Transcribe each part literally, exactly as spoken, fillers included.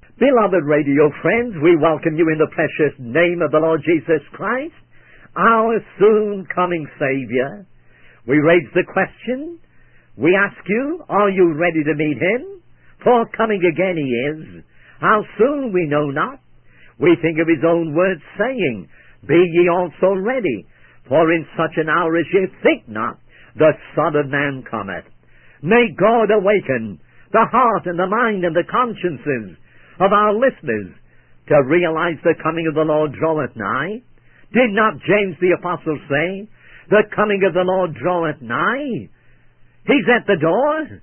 Beloved radio friends, we welcome you in the precious name of the Lord Jesus Christ, our soon coming Savior. We raise the question, we ask you, are you ready to meet Him? For coming again He is. How soon we know not. We think of His own words saying, be ye also ready, for in such an hour as ye think not, the Son of Man cometh. May God awaken the heart and the mind and the consciences of our listeners to realize the coming of the Lord draweth nigh. Did not James the Apostle say, the coming of the Lord draweth nigh? He's at the door.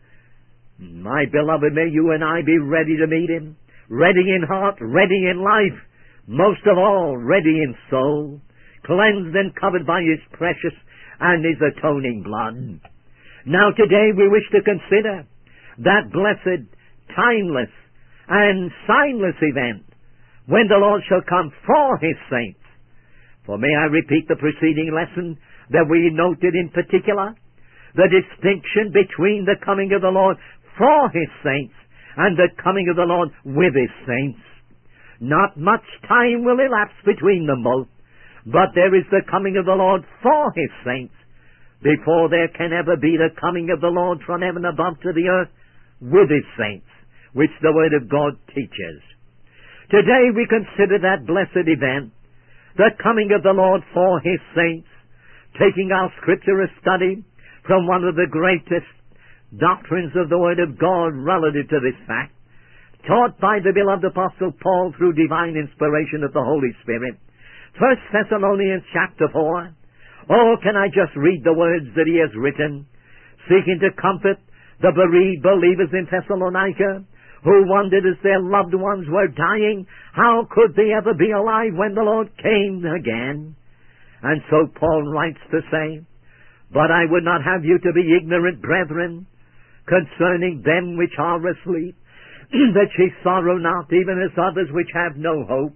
My beloved, may you and I be ready to meet Him, ready in heart, ready in life, most of all, ready in soul, cleansed and covered by His precious and His atoning blood. Now today we wish to consider that blessed, timeless, and signless event when the Lord shall come for His saints. For may I repeat the preceding lesson that we noted in particular, the distinction between the coming of the Lord for His saints and the coming of the Lord with His saints. Not much time will elapse between them both, but there is the coming of the Lord for His saints before there can ever be the coming of the Lord from heaven above to the earth with His saints, which the Word of God teaches. Today we consider that blessed event, the coming of the Lord for His saints, taking our scripture study from one of the greatest doctrines of the Word of God relative to this fact, taught by the beloved Apostle Paul through divine inspiration of the Holy Spirit. First Thessalonians chapter four. Oh, can I just read the words that he has written, seeking to comfort the bereaved believers in Thessalonica, who wondered as their loved ones were dying, how could they ever be alive when the Lord came again? And so Paul writes to say, but I would not have you to be ignorant, brethren, concerning them which are asleep, that ye sorrow not, even as others which have no hope.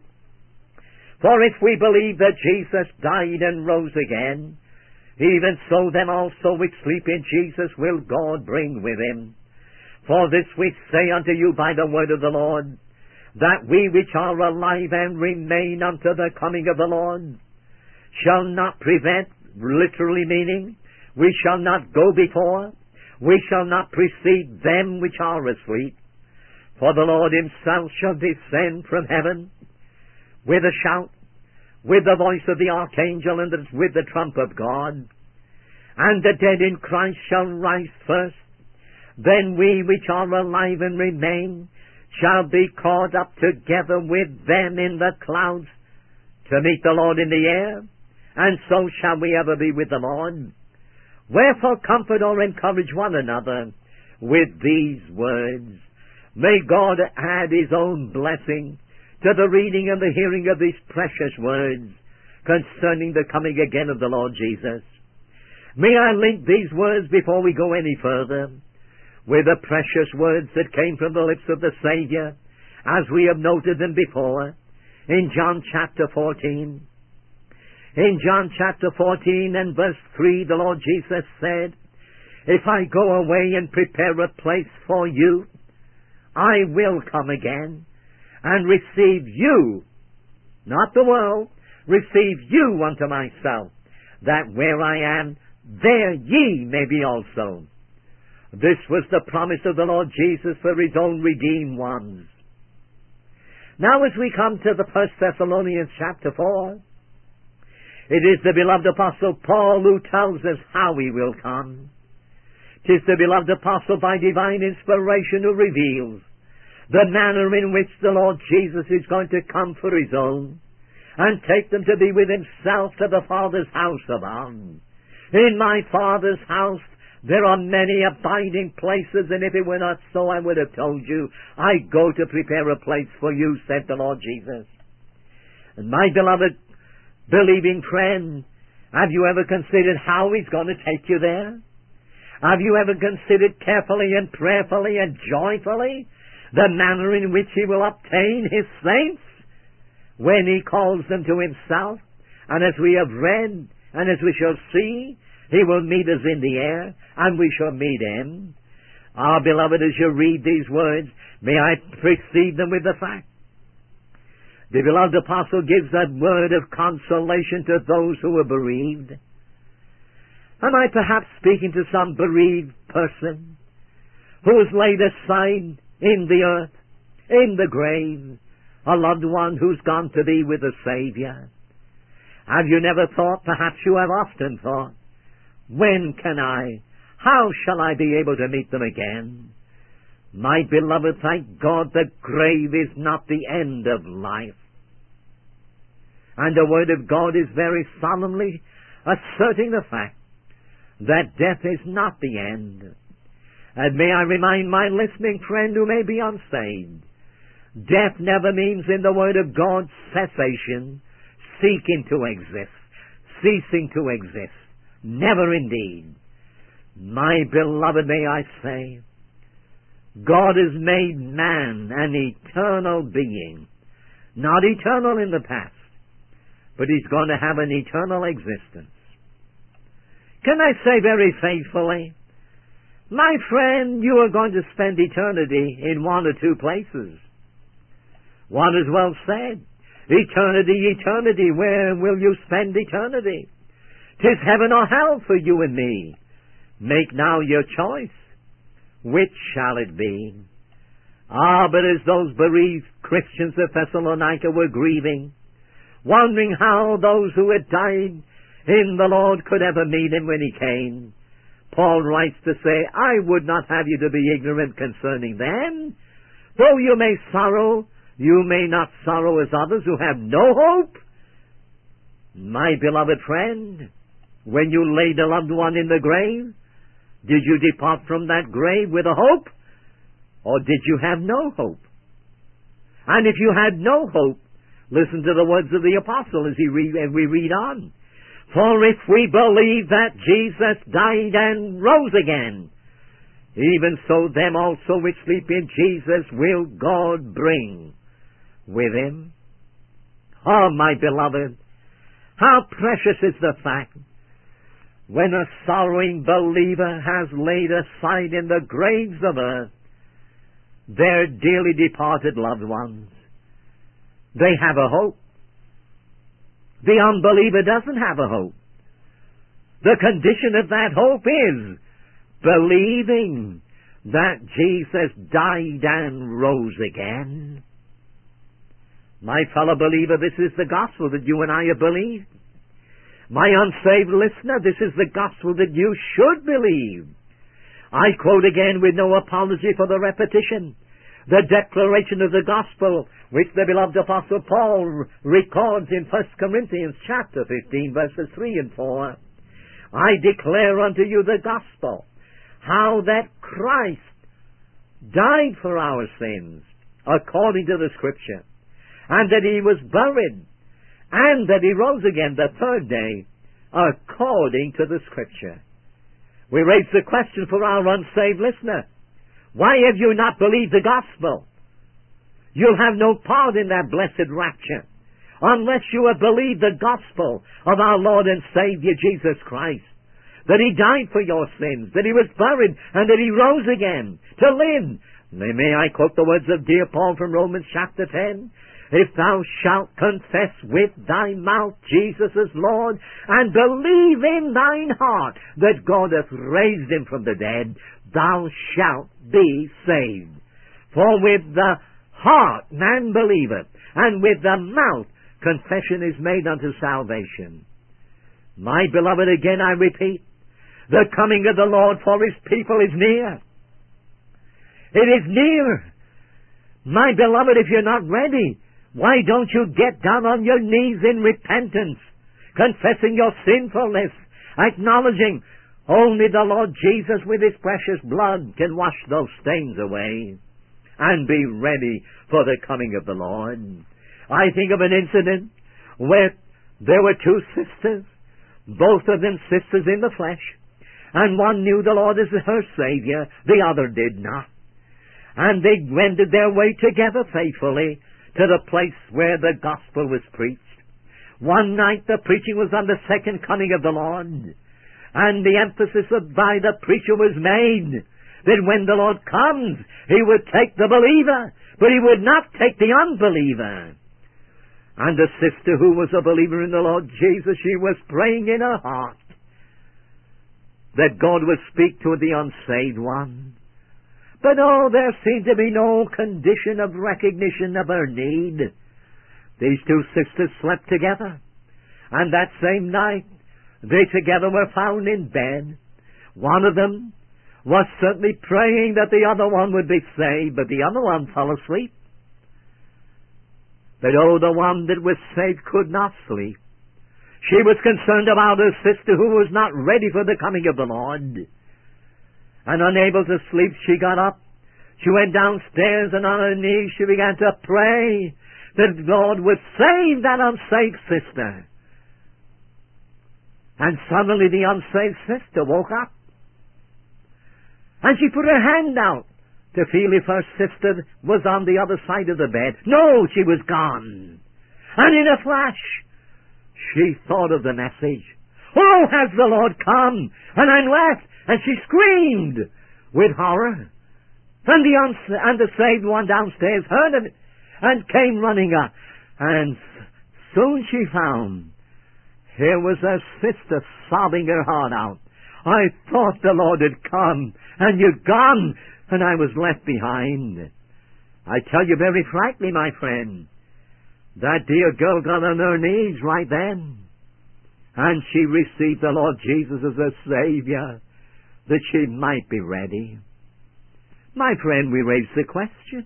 For if we believe that Jesus died and rose again, even so then also which sleep in Jesus will God bring with Him. For this we say unto you by the word of the Lord, that we which are alive and remain unto the coming of the Lord shall not prevent, literally meaning, we shall not go before, we shall not precede them which are asleep. For the Lord Himself shall descend from heaven with a shout, with the voice of the archangel, and with the trump of God. And the dead in Christ shall rise first. Then we which are alive and remain shall be caught up together with them in the clouds to meet the Lord in the air, and so shall we ever be with the Lord. Wherefore comfort or encourage one another with these words. May God add His own blessing to the reading and the hearing of these precious words concerning the coming again of the Lord Jesus. May I link these words before we go any further with the precious words that came from the lips of the Savior, as we have noted them before, in John chapter fourteen. In John chapter fourteen and verse three, the Lord Jesus said, if I go away and prepare a place for you, I will come again and receive you, not the world, receive you unto myself, that where I am, there ye may be also. This was the promise of the Lord Jesus for His own redeemed ones. Now as we come to the First Thessalonians chapter four, it is the beloved Apostle Paul who tells us how He will come. It is the beloved Apostle by divine inspiration who reveals the manner in which the Lord Jesus is going to come for His own and take them to be with Himself to the Father's house above. In my Father's house there are many abiding places, and if it were not so, I would have told you, I go to prepare a place for you, said the Lord Jesus. And my beloved believing friend, have you ever considered how He's going to take you there? Have you ever considered carefully and prayerfully and joyfully the manner in which He will obtain His saints when He calls them to Himself? And as we have read, and as we shall see, He will meet us in the air, and we shall meet Him. Ah, beloved, as you read these words, may I precede them with the fact. The beloved apostle gives that word of consolation to those who are bereaved. Am I perhaps speaking to some bereaved person who has laid aside in the earth, in the grave, a loved one who's gone to be with the Savior? Have you never thought, perhaps you have often thought, when can I, how shall I be able to meet them again? My beloved, thank God the grave is not the end of life. And the Word of God is very solemnly asserting the fact that death is not the end. And may I remind my listening friend who may be unsaved, death never means in the Word of God cessation, ceasing to exist, ceasing to exist. Never indeed. My beloved, may I say, God has made man an eternal being, not eternal in the past, but he's going to have an eternal existence. Can I say very faithfully, my friend, you are going to spend eternity in one or two places. One is well said, eternity, eternity, where will you spend eternity? 'Tis heaven or hell for you and me. Make now your choice. Which shall it be? Ah, but as those bereaved Christians of Thessalonica were grieving, wondering how those who had died in the Lord could ever meet him when he came, Paul writes to say, I would not have you to be ignorant concerning them. Though you may sorrow, you may not sorrow as others who have no hope. My beloved friend, when you laid a loved one in the grave, did you depart from that grave with a hope? Or did you have no hope? And if you had no hope, listen to the words of the apostle as he re- as we read on. For if we believe that Jesus died and rose again, even so them also which sleep in Jesus will God bring with him. Oh, my beloved, how precious is the fact when a sorrowing believer has laid aside in the graves of earth their dearly departed loved ones. They have a hope. The unbeliever doesn't have a hope. The condition of that hope is believing that Jesus died and rose again. My fellow believer, this is the gospel that you and I have believed. My unsaved listener, this is the gospel that you should believe. I quote again with no apology for the repetition, the declaration of the gospel which the beloved Apostle Paul records in First Corinthians chapter fifteen, verses three and four. I declare unto you the gospel, how that Christ died for our sins, according to the Scripture, and that he was buried, and that he rose again the third day, according to the Scripture. We raise the question for our unsaved listener. Why have you not believed the gospel? You'll have no part in that blessed rapture unless you have believed the gospel of our Lord and Savior Jesus Christ, that he died for your sins, that he was buried, and that he rose again to live. May I quote the words of dear Paul from Romans chapter ten? If thou shalt confess with thy mouth Jesus is Lord, and believe in thine heart that God hath raised him from the dead, thou shalt be saved. For with the heart man believeth, and with the mouth confession is made unto salvation. My beloved, again I repeat, the coming of the Lord for his people is near. It is near. My beloved, if you're not ready, why don't you get down on your knees in repentance, confessing your sinfulness, acknowledging only the Lord Jesus with his precious blood can wash those stains away, and be ready for the coming of the Lord. I think of an incident where there were two sisters, both of them sisters in the flesh, and one knew the Lord as her Savior, the other did not. And they wended their way together faithfully to the place where the gospel was preached. One night the preaching was on the second coming of the Lord, and the emphasis of by the preacher was made that when the Lord comes, He would take the believer, but He would not take the unbeliever. And the sister who was a believer in the Lord Jesus, she was praying in her heart that God would speak to the unsaved one. But oh, there seemed to be no condition of recognition of her need. These two sisters slept together, and that same night they together were found in bed. One of them was certainly praying that the other one would be saved, but the other one fell asleep. But oh, the one that was saved could not sleep. She was concerned about her sister who was not ready for the coming of the Lord. And unable to sleep, she got up. She went downstairs, and on her knees she began to pray that God would save that unsaved sister. And suddenly the unsaved sister woke up. And she put her hand out to feel if her sister was on the other side of the bed. No, she was gone. And in a flash, she thought of the message. Oh, has the Lord come? And I'm left. And she screamed with horror. And the, uns- and the saved one downstairs heard it and came running up. And soon she found here was her sister sobbing her heart out. I thought the Lord had come, and you'd gone, and I was left behind. I tell you very frankly, my friend, that dear girl got on her knees right then, and she received the Lord Jesus as her Savior, that she might be ready. My friend, we raise the question,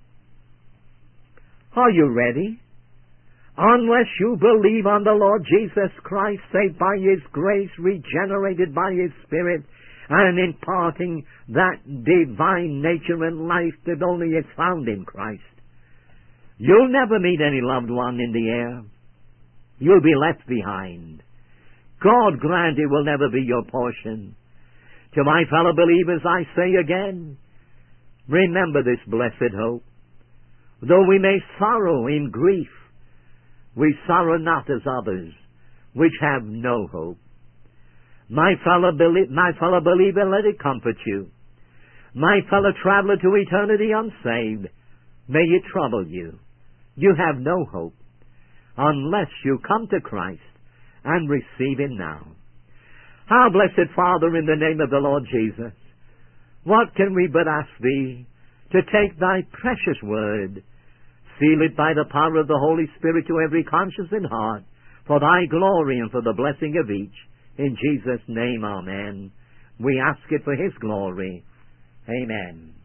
are you ready? Unless you believe on the Lord Jesus Christ, saved by His grace, regenerated by His Spirit, and imparting that divine nature and life that only is found in Christ, you'll never meet any loved one in the air. You'll be left behind. God grant it will never be your portion. To my fellow believers I say again, remember this blessed hope. Though we may sorrow in grief, we sorrow not as others, which have no hope. My fellow, belie- my fellow believer, let it comfort you. My fellow traveler to eternity unsaved, may it trouble you. You have no hope unless you come to Christ and receive Him now. Our blessed Father, in the name of the Lord Jesus, what can we but ask Thee to take Thy precious word, seal it by the power of the Holy Spirit to every conscience and heart, for Thy glory and for the blessing of each. In Jesus' name, amen. We ask it for His glory. Amen.